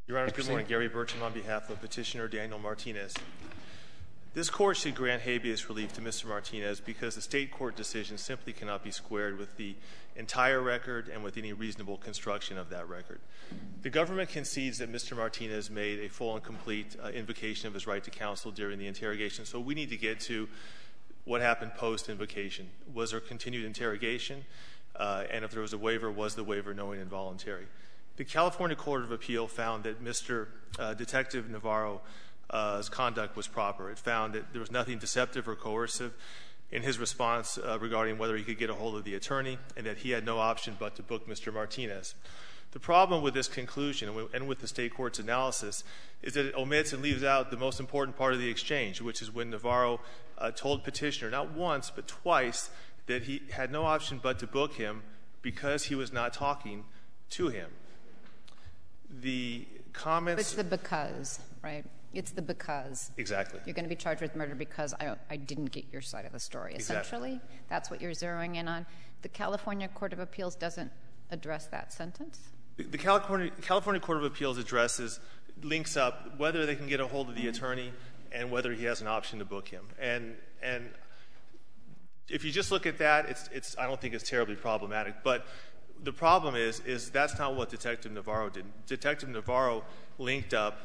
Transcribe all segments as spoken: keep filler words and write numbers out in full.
Your Honor, good morning. Gary Burcham on behalf of Petitioner Daniel Martinez. This Court should grant habeas relief to Mister Martinez because the state court decision simply cannot be squared with the entire record and with any reasonable construction of that record. The government concedes that Mister Martinez made a full and complete uh, invocation of his right to counsel during the interrogation, so we need to get to what happened post-invocation. Was there continued interrogation? Uh, and if there was a waiver, was the waiver knowing and voluntary? The California Court of Appeal found that Mister Uh, Detective Navarro's uh, conduct was proper. It found that there was nothing deceptive or coercive in his response uh, regarding whether he could get a hold of the attorney, and that he had no option but to book Mister Martinez. The problem with this conclusion and with the state court's analysis is that it omits and leaves out the most important part of the exchange, which is when Navarro uh, told Petitioner not once but twice that he had no option but to book him because he was not talking to him. The comments... It's the because, right? It's the because. Exactly. You're going to be charged with murder because I, I didn't get your side of the story. Essentially, exactly. That's what you're zeroing in on. The California Court of Appeals doesn't address that sentence? The, the California, California Court of Appeals addresses, links up whether they can get a hold of the attorney and whether he has an option to book him. And and if you just look at that, it's it's I don't think it's terribly problematic. But the problem is, is that's not what Detective Navarro did. Detective Navarro linked up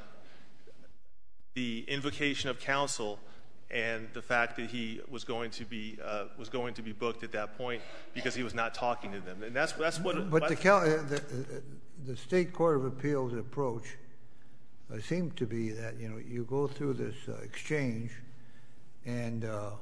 the invocation of counsel and the fact that he was going to be uh, was going to be booked at that point because he was not talking to them, and that's that's what. But the, Cal- uh, the, uh, the State Court of Appeals approach uh, seemed to be that you know you go through this uh, exchange, and uh,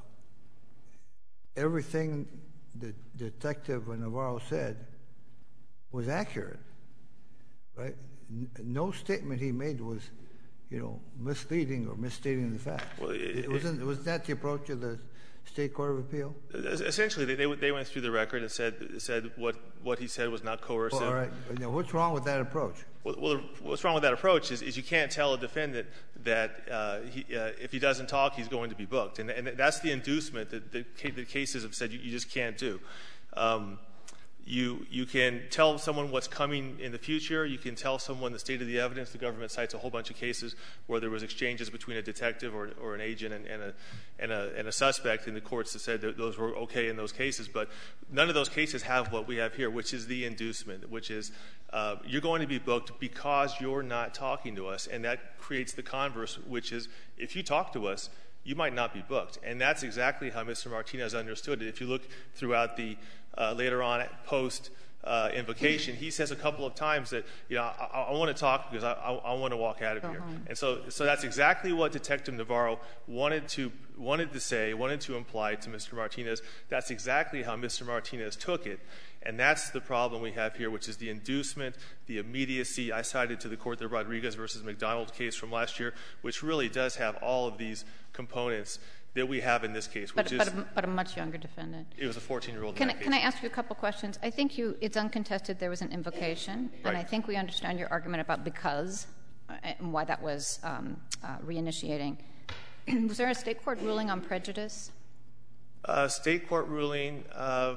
everything that Detective Navarro said was accurate, right? N- no statement he made was, you know, misleading or misstating the facts. Well, it, it wasn't. Was that the approach of the State Court of Appeal? Essentially, they they went through the record and said said what what he said was not coercive. Well, all right. Now, what's wrong with that approach? Well, well, what's wrong with that approach is, is you can't tell a defendant that uh, he, uh, if he doesn't talk, he's going to be booked, and and that's the inducement that the, the cases have said you, you just can't do. Um, You you can tell someone what's coming in the future. You can tell someone the state of the evidence. The government cites a whole bunch of cases where there was exchanges between a detective or, or an agent and, and, a, and, a, and a suspect, and the courts have said that those were okay in those cases. But none of those cases have what we have here, which is the inducement, which is uh, you're going to be booked because you're not talking to us, and that creates the converse, which is if you talk to us, you might not be booked. And that's exactly how Mister Martinez understood it. If you look throughout the uh, later on post uh, invocation, he says a couple of times that, you know, I, I want to talk because I, I, I want to walk out of here. Uh-huh. And so, so that's exactly what Detective Navarro wanted to wanted to say, wanted to imply to Mister Martinez. That's exactly how Mister Martinez took it. And that's the problem we have here, which is the inducement, the immediacy. I cited to the court the Rodriguez versus McDonald case from last year, which really does have all of these components that we have in this case, which but, is... But a, but a much younger defendant. It was a fourteen-year-old Can, in that can I case. ask you a couple questions? I think you, it's uncontested there was an invocation, Right. and I think we understand your argument about because uh, and why that was um, uh, reinitiating. Was there a state court ruling on prejudice? Uh, state court ruling... Uh,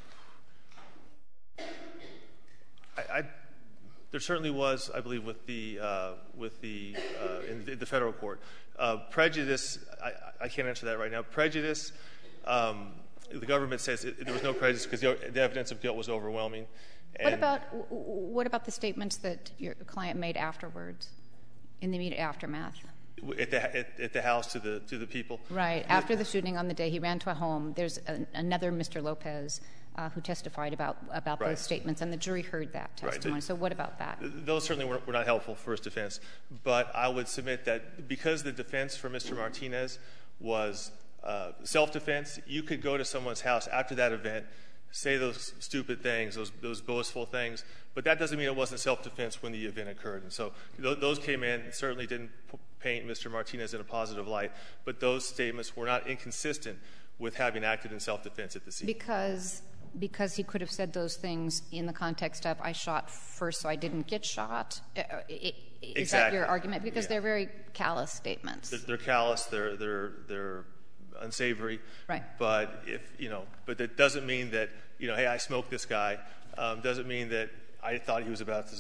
I, I, there certainly was, I believe, with the uh, with the uh, in the, the federal court. Uh, prejudice, I, I can't answer that right now. Prejudice, um, the government says it, there was no prejudice because the, the evidence of guilt was overwhelming. And What about what about the statements that your client made afterwards, in the immediate aftermath? At the, at, at the house to the to the people? Right. After the shooting on the day he ran to a home, there's a, another Mister Lopez uh, who testified about about Right. those statements, and the jury heard that testimony. Right. So what about that? Those certainly were, were not helpful for his defense. But I would submit that because the defense for Mister Martinez was uh, self-defense, you could go to someone's house after that event, say those stupid things, those those boastful things, but that doesn't mean it wasn't self-defense when the event occurred. And so th- those came in, certainly didn't p- paint Mister Martinez in a positive light, but those statements were not inconsistent with having acted in self-defense at the scene. Because because he could have said those things in the context of I shot first so I didn't get shot? Uh, it, is Exactly. that your argument? Because Yeah. they're very callous statements. They're, they're callous, they're they're they're unsavory. Right. But if you know, but that doesn't mean that you know, hey, I smoked this guy. Um, doesn't mean that I thought he was about to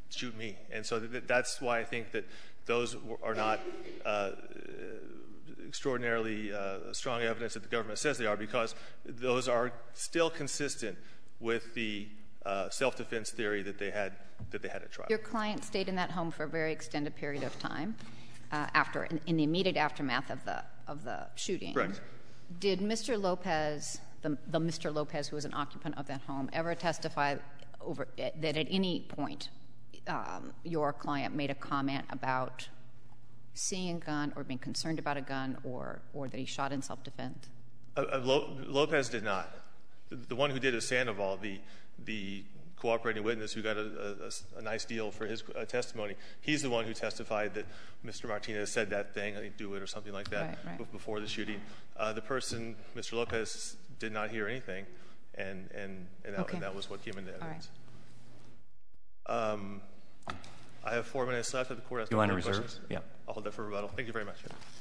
shoot me. And so th- that's why I think that those are not uh, extraordinarily uh, strong evidence that the government says they are, because those are still consistent with the uh, self-defense theory that they had that they had at trial. Your client stayed in that home for a very extended period of time uh, after, in, in the immediate aftermath of the of the shooting. Correct. Did Mister Lopez, the, the Mister Lopez who was an occupant of that home, ever testify over that at any point um, your client made a comment about seeing a gun or being concerned about a gun, or or that he shot in self-defense? Uh, uh, Lo- Lopez did not. The, the one who did is Sandoval, the the cooperating witness who got a, a, a nice deal for his uh, testimony. He's the one who testified that Mister Martinez said that thing, I think do it or something like that, right, right. b- before the shooting. Uh, the person, Mister Lopez, did not hear anything, and and and that, Okay. and that was what came into evidence. All right. Um, I have four minutes left. If the court has You no want to further reserve? questions, Yeah. I'll hold that for rebuttal. Thank you very much.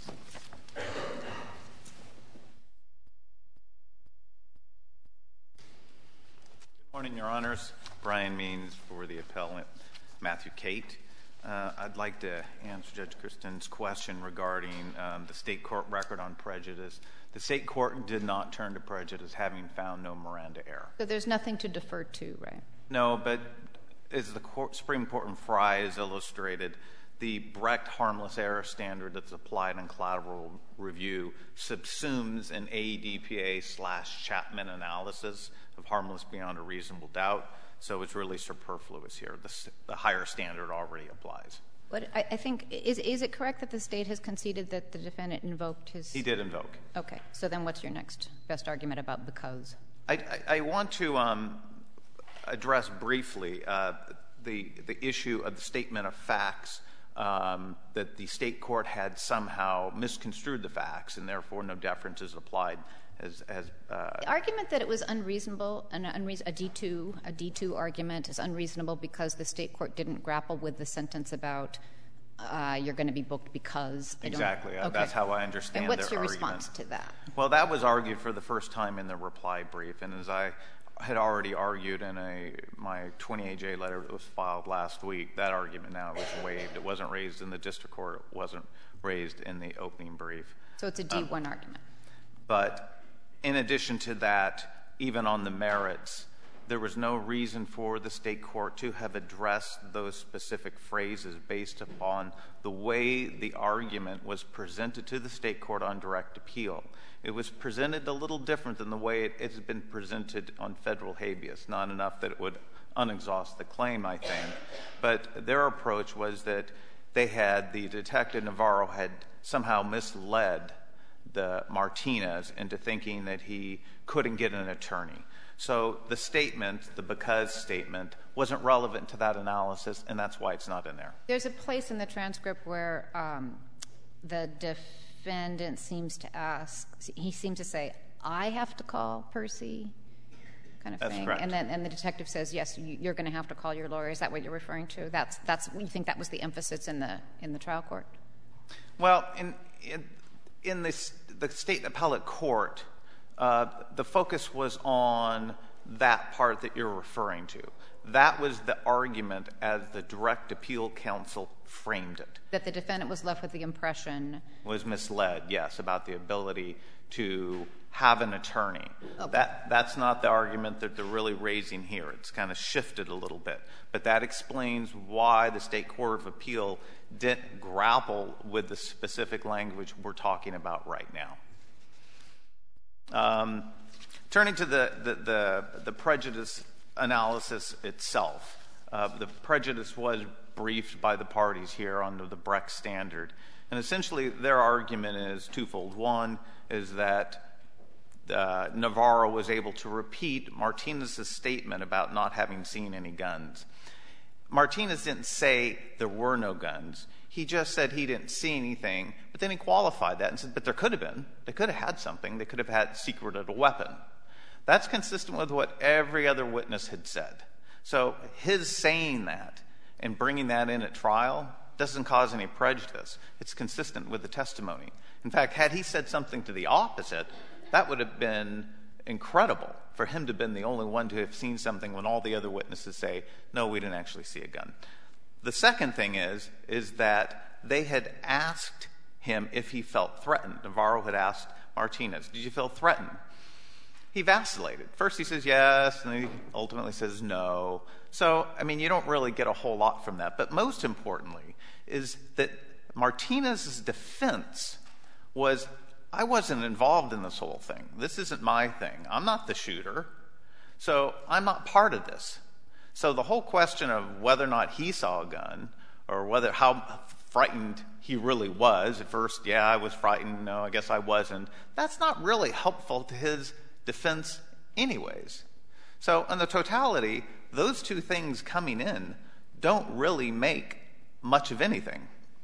Good morning, Your Honors. Brian Means for the appellant, Matthew Cate. Uh, I'd like to answer Judge Kristen's question regarding um, the state court record on prejudice. The state court did not turn to prejudice, having found no Miranda error. So there's nothing to defer to, right? No, but as the court, Supreme Court in Frye has illustrated, the Brecht harmless error standard that's applied in collateral review subsumes an A D P A slash Chapman analysis of harmless beyond a reasonable doubt. So it's really superfluous here. The, the higher standard already applies. But I, I think, is is it correct that the state has conceded that the defendant invoked his... He did invoke. Okay. So then what's your next best argument about because? I, I, I want to um, address briefly uh, the, the issue of the statement of facts, um, that the state court had somehow misconstrued the facts and therefore no deference is applied. As, as, uh, The argument that it was unreasonable, an unreas- a D two, a D two argument is unreasonable because the state court didn't grapple with the sentence about uh, you're going to be booked because. I don't- exactly. Uh, okay. That's how I understand And what's their your argument. response to that? Well, that was argued for the first time in the reply brief, and as I had already argued in a my twenty-eight J letter that was filed last week, that argument now was waived. It wasn't raised in the district court. It wasn't raised in the opening brief. So it's a D one um, argument. But in addition to that, even on the merits, there was no reason for the state court to have addressed those specific phrases based upon the way the argument was presented to the state court on direct appeal. It was presented a little different than the way it has been presented on federal habeas, not enough that it would unexhaust the claim, I think. But their approach was that they had, the detective Navarro had somehow misled the Martinez into thinking that he couldn't get an attorney. So the statement, the because statement, wasn't relevant to that analysis, and that's why it's not in there. There's a place in the transcript where um, the defendant seems to ask, he seems to say, I have to call Percy, kind of That's thing. correct. And then and the detective says, yes, you- you're going to have to call your lawyer. Is that what you're referring to? That's, that's, you think that was the emphasis in the, in the trial court? Well, in, in, in this, the state appellate court, uh, the focus was on that part that you're referring to. That was the argument as the direct appeal counsel framed it. That the defendant was left with the impression. Was misled, yes, about the ability to have an attorney. Okay. That that's not the argument that they're really raising here. It's kind of shifted a little bit. But that explains why the State Court of Appeal didn't grapple with the specific language we're talking about right now. Um, turning to the, the, the, the prejudice analysis itself, uh, the prejudice was briefed by the parties here under the Brecht standard. And essentially their argument is twofold. One is that uh, Navarro was able to repeat Martinez's statement about not having seen any guns. Martinez didn't say there were no guns. He just said he didn't see anything, but then he qualified that and said, but there could have been. They could have had something. They could have had secreted a weapon. That's consistent with what every other witness had said. So his saying that and bringing that in at trial doesn't cause any prejudice. It's consistent with the testimony. In fact, had he said something to the opposite, that would have been incredible for him to have been the only one to have seen something when all the other witnesses say, no, we didn't actually see a gun. The second thing is, is that they had asked him if he felt threatened. Navarro had asked Martinez, did you feel threatened? He vacillated. First he says yes, and then he ultimately says no. So, I mean, you don't really get a whole lot from that. But most importantly is that Martinez's defense was, I wasn't involved in this whole thing. This isn't my thing. I'm not the shooter. So I'm not part of this. So the whole question of whether or not he saw a gun or whether how frightened he really was, at first, yeah, I was frightened, no, I guess I wasn't, that's not really helpful to his defense anyways. So in the totality, those two things coming in don't really make much of anything.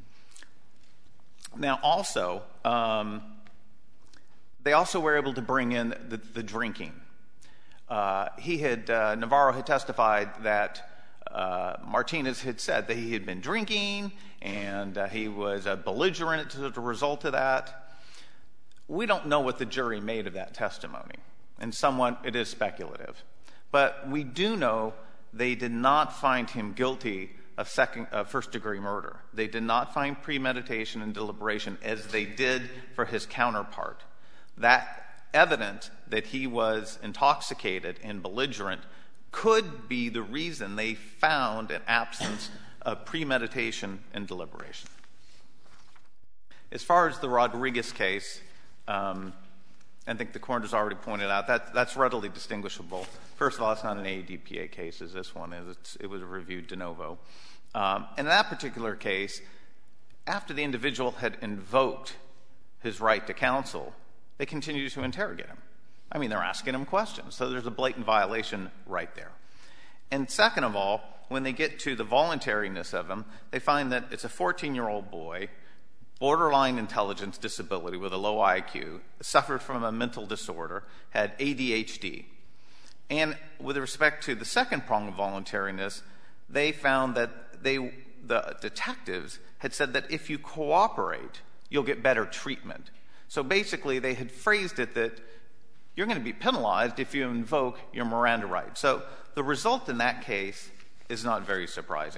Now also, um, they also were able to bring in the, the drinking. Uh, he had, uh, Navarro had testified that uh, Martinez had said that he had been drinking and uh, he was a belligerent as a result of that. We don't know what the jury made of that testimony, and somewhat it is speculative. But we do know they did not find him guilty of second, uh, first-degree murder. They did not find premeditation and deliberation as they did for his counterpart. That evidence that he was intoxicated and belligerent could be the reason they found an absence of premeditation and deliberation. As far as the Rodriguez case, um, I think the court has already pointed out that that's readily distinguishable. First of all, it's not an A D P A case as this one is. It's, it was reviewed de novo. Um, in that particular case, after the individual had invoked his right to counsel, they continued to interrogate him. I mean, they're asking him questions, so there's a blatant violation right there. And second of all, when they get to the voluntariness of him, they find that it's a fourteen-year-old boy, borderline intelligence disability with a low I Q, suffered from a mental disorder, had A D H D. And with respect to the second prong of voluntariness, they found that they, the detectives had said that if you cooperate, you'll get better treatment. So basically, they had phrased it that you're going to be penalized if you invoke your Miranda rights. So the result in that case is not very surprising.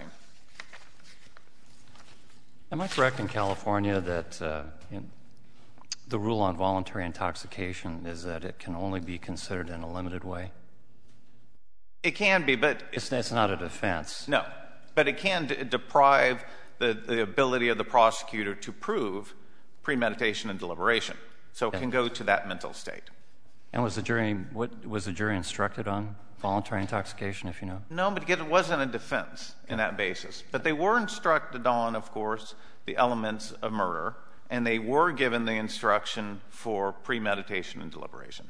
Am I correct in California that uh, in the rule on voluntary intoxication is that it can only be considered in a limited way? It can be, but It's, it's not a defense. no. But it can de- deprive the, the ability of the prosecutor to prove premeditation and deliberation. So it Yeah. can go to that mental state. And was the jury what was the jury instructed on voluntary intoxication, if you know? No, but again, it wasn't a defense in that basis. But they were instructed on, of course, the elements of murder, and they were given the instruction for premeditation and deliberation.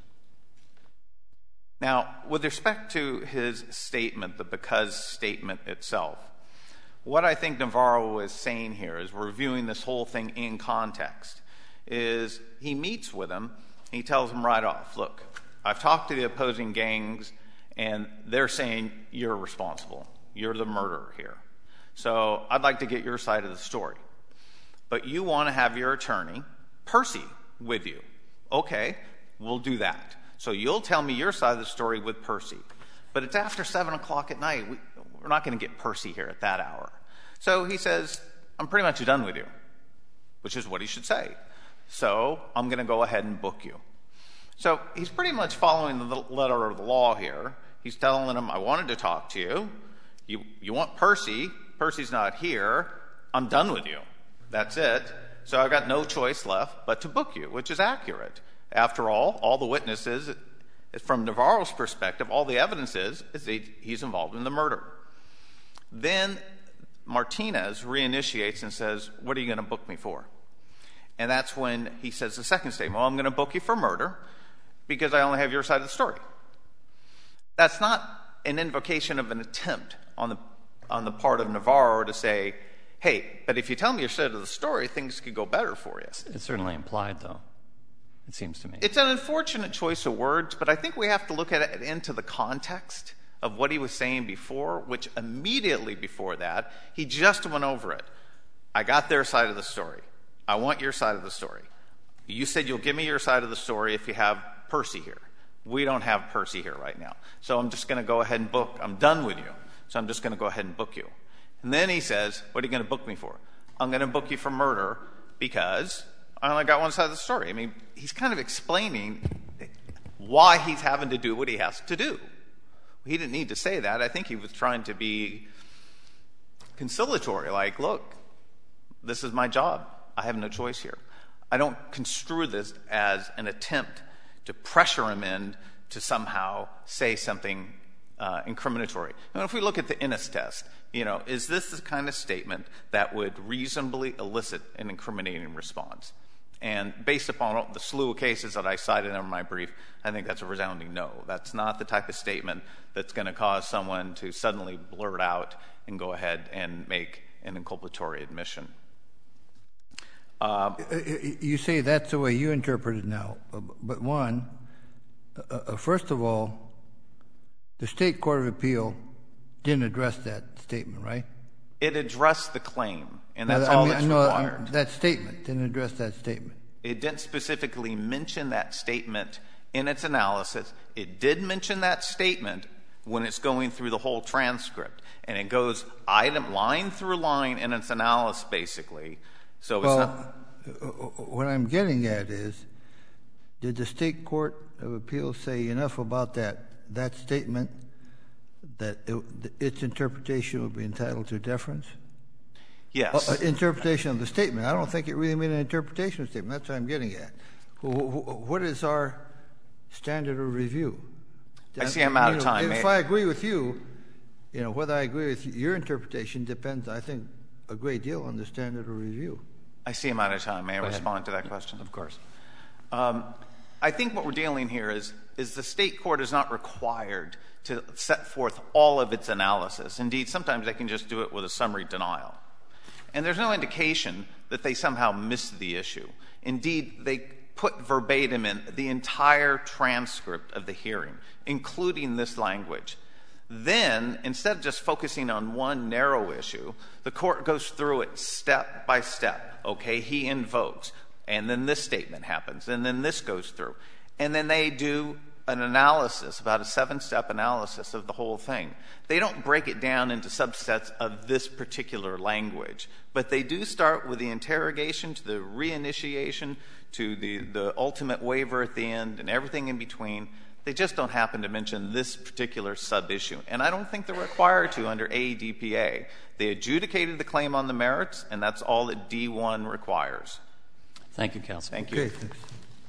Now, with respect to his statement, the because statement itself, what I think Navarro is saying here is we're viewing this whole thing in context, is he meets with him, he tells him right off, look, I've talked to the opposing gangs, and they're saying you're responsible. You're the murderer here. So I'd like to get your side of the story. But you want to have your attorney, Percy, with you. Okay, we'll do that. So you'll tell me your side of the story with Percy. But it's after seven o'clock at night. We, we're not going to get Percy here at that hour. So he says, I'm pretty much done with you, which is what he should say. So I'm going to go ahead and book you. So he's pretty much following the letter of the law here. He's telling him, I wanted to talk to you. You, you want Percy. Percy's not here. I'm done with you. That's it. So I've got no choice left but to book you, which is accurate. After all, all the witnesses, from Navarro's perspective, all the evidence is, is that he's involved in the murder. Then Martinez reinitiates and says, what are you going to book me for? And that's when he says the second statement, well, I'm going to book you for murder because I only have your side of the story. That's not an invocation of an attempt on the, on the part of Navarro to say, hey, but if you tell me your side of the story, things could go better for you. It's certainly implied, though, it seems to me. It's an unfortunate choice of words, but I think we have to look at it into the context of what he was saying before, which immediately before that, he just went over it. I got their side of the story. I want your side of the story. You said you'll give me your side of the story if you have Percy here. We don't have Percy here right now. So I'm just going to go ahead and book. I'm done with you. So I'm just going to go ahead and book you. And then he says, what are you going to book me for? I'm going to book you for murder because I only got one side of the story. I mean, he's kind of explaining why he's having to do what he has to do. He didn't need to say that. I think he was trying to be conciliatory, like, look, this is my job. I have no choice here. I don't construe this as an attempt to pressure him in to somehow say something uh, incriminatory. And if we look at the Innis test, you know, is this the kind of statement that would reasonably elicit an incriminating response? And based upon the slew of cases that I cited in my brief, I think that's a resounding no. That's not the type of statement that's going to cause someone to suddenly blurt out and go ahead and make an inculpatory admission. Uh, you say that's the way you interpret it now. But one, uh, first of all, the State Court of Appeal didn't address that statement, right? It addressed the claim, and that's no, all I mean, that's no, required. That statement didn't address that statement. It didn't specifically mention that statement in its analysis. It did mention that statement when it's going through the whole transcript, and it goes item line through line in its analysis, basically. So well, it's not. What I'm getting at is, did the State Court of Appeal say enough about that that statement that it, its interpretation would be entitled to deference? Yes. Uh, interpretation of the statement. I don't think it really meant an interpretation of the statement. That's what I'm getting at. What is our standard of review? I see I'm out you of know, time. If I agree with you, you know, whether I agree with your interpretation depends, I think, a great deal on the standard of review. I see I'm out of time. May I Go respond ahead. to that question? Of course. Um, I think what we're dealing here is, is the state court is not required to set forth all of its analysis. Indeed, sometimes they can just do it with a summary denial. And there's no indication that they somehow missed the issue. Indeed, they put verbatim in the entire transcript of the hearing, including this language. Then, instead of just focusing on one narrow issue, the court goes through it step by step. Okay, he invokes, and then this statement happens, and then this goes through. And then they do an analysis, about a seven-step analysis of the whole thing. They don't break it down into subsets of this particular language, but they do start with the interrogation to the reinitiation to the, the ultimate waiver at the end and everything in between. They just don't happen to mention this particular sub-issue. And I don't think they're required to under A E D P A. They adjudicated the claim on the merits, and that's all that D one requires. Thank you, counsel. Thank you. Okay, thanks.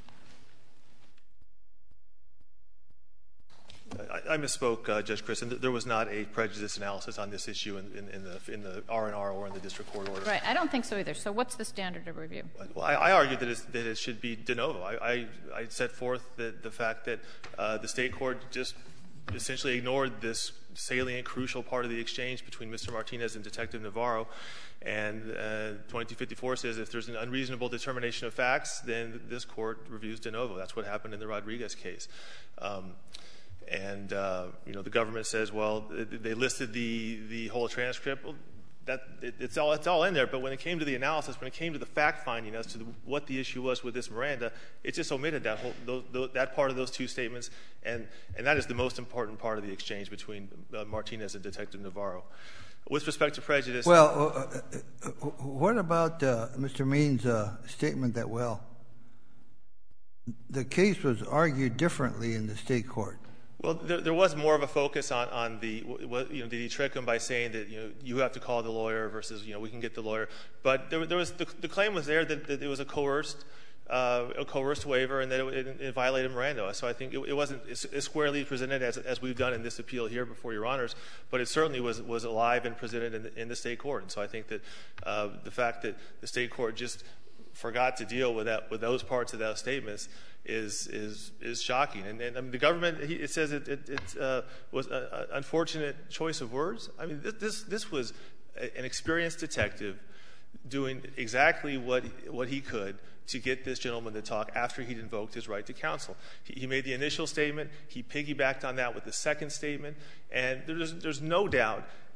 I, I misspoke, uh, Judge Christen. There was not a prejudice analysis on this issue in, in, in the in the R and R or in the district court order. Right. I don't think so either. So what's the standard of review? Well, I, I argued that, it's, that it should be de novo. I, I, I set forth the, the fact that uh, the state court just essentially ignored this salient, crucial part of the exchange between Mister Martinez and Detective Navarro. And uh, twenty-two fifty-four says if there's an unreasonable determination of facts, then this court reviews de novo. That's what happened in the Rodriguez case. Um, And, uh, you know, the government says, well, they listed the, the whole transcript. Well, that, it, it's, all, it's all in there. But when it came to the analysis, when it came to the fact-finding as to the, what the issue was with this Miranda, it just omitted that whole, those, those, that part of those two statements. And, and that is the most important part of the exchange between uh, Martinez and Detective Navarro. With respect to prejudice. Well, uh, uh, what about uh, Mister Means' uh, statement that, well, the case was argued differently in the state court? Well, there, there was more of a focus on, on the, what, you know, did he trick him by saying that, you know, you have to call the lawyer versus, you know, we can get the lawyer. But there, there was, the, the claim was there that, that it was a coerced, uh, a coerced waiver and that it, it, it violated Miranda. So I think it, it wasn't as squarely presented as, as we've done in this appeal here before Your Honors, but it certainly was, was alive and presented in the, in the state court. And so I think that uh, the fact that the state court just forgot to deal with that, with those parts of those statements is is is shocking. And, and I mean, the government, he, it says it, it, it uh, was an unfortunate choice of words. I mean, this this, this was a, an experienced detective doing exactly what what he could to get this gentleman to talk after he'd invoked his right to counsel. He, he made the initial statement. He piggybacked on that with the second statement. And there's there's no doubt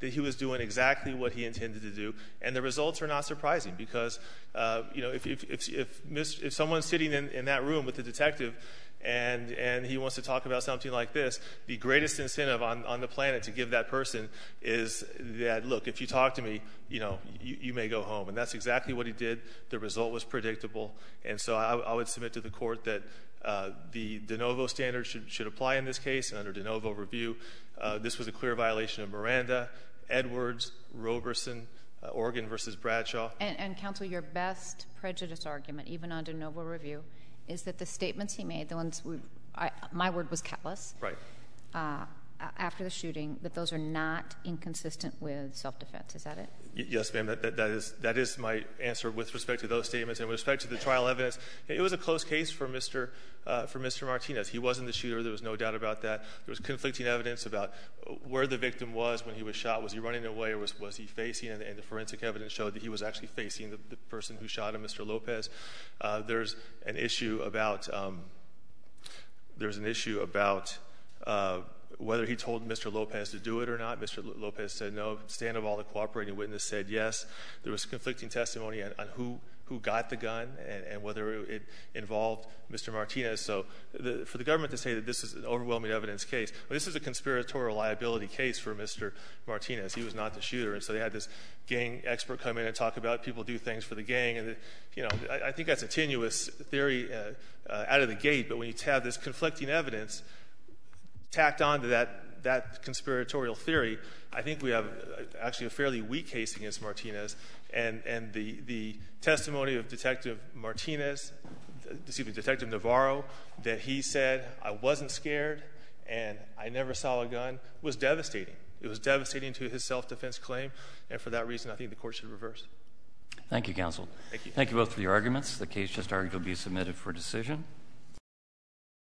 that he was doing exactly what he intended to do. And the results are not surprising because, uh, you know, if if if if, mis- if someone's sitting in, in that room with the detective and and he wants to talk about something like this, the greatest incentive on, on the planet to give that person is that, look, if you talk to me, you know, you, you may go home. And that's exactly what he did. The result was predictable. And so I, I would submit to the court that uh, the de novo standard should, should apply in this case. And under de novo review, uh, this was a clear violation of Miranda, Edwards, Roberson, uh, Oregon versus Bradshaw. And, and counsel, your best prejudice argument, even on de novo review, is that the statements he made, the ones we, I, my word was callous, right, uh, after the shooting, that those are not inconsistent with self-defense. Is that it? Y- yes, ma'am. That, that, that is that is my answer with respect to those statements. And with respect to the trial evidence, it was a close case for Mister Uh, for Mister Martinez. He wasn't the shooter. There was no doubt about that. There was conflicting evidence about where the victim was when he was shot. Was he running away or was, was he facing? And, and the forensic evidence showed that he was actually facing the, the person who shot him, Mister Lopez. Uh, there's an issue about um, there's an issue about uh, whether he told Mister Lopez to do it or not. Mister Lopez said no. Sandoval, the cooperating witness, said yes. There was conflicting testimony on, on who who got the gun and, and whether it involved Mister Martinez. So the, for the government to say that this is an overwhelming evidence case, well, this is a conspiratorial liability case for Mister Martinez. He was not the shooter. And so they had this gang expert come in and talk about people do things for the gang. And, the, you know, I, I think that's a tenuous theory uh, uh, out of the gate. But when you have this conflicting evidence tacked on to that, that conspiratorial theory, I think we have actually a fairly weak case against Martinez. And, and the, the testimony of Detective Martinez, excuse me, Detective Navarro, that he said, I wasn't scared and I never saw a gun, was devastating. It was devastating to his self-defense claim. And for that reason, I think the court should reverse. Thank you, counsel. Thank you. Thank you both for your arguments. The case just argued will be submitted for decision.